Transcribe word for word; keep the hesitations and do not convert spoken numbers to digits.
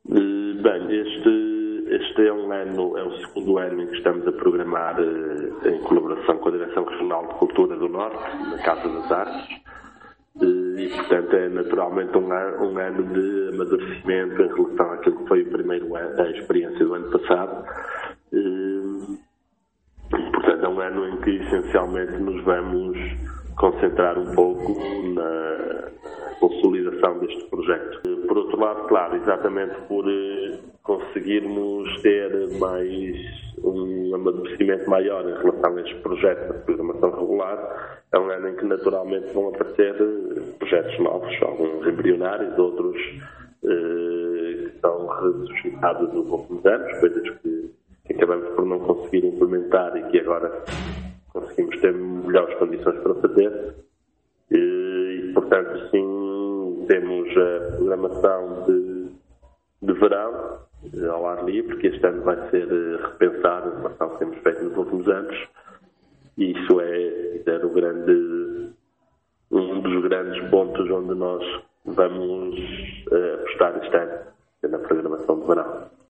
Eh, Bem, este, este é um ano, é o segundo ano em que estamos a programar eh, em colaboração com a Direção Regional de Cultura do Norte, na Casa das Artes, eh, e portanto é naturalmente um ano, um ano de amadurecimento em relação àquilo que foi o primeiro ano, a experiência do ano passado. Eh, Portanto, é um ano em que essencialmente nos vamos concentrar um pouco na consolidação deste projeto. Por outro lado, claro, exatamente por eh, conseguirmos ter mais um amadurecimento maior em relação a estes projetos de programação regular, é um ano em que naturalmente vão aparecer projetos novos, alguns embrionários, outros eh, que são ressuscitados nos últimos anos, coisas que que acabamos por não conseguir implementar e que agora conseguimos ter melhores condições para fazer. E, portanto, sim, temos a programação de, de verão ao ar livre, que este ano vai ser repensado em relação ao que temos feito nos últimos anos. E isso é, é o grande, um dos grandes pontos onde nós vamos uh, apostar este ano, na programação de verão.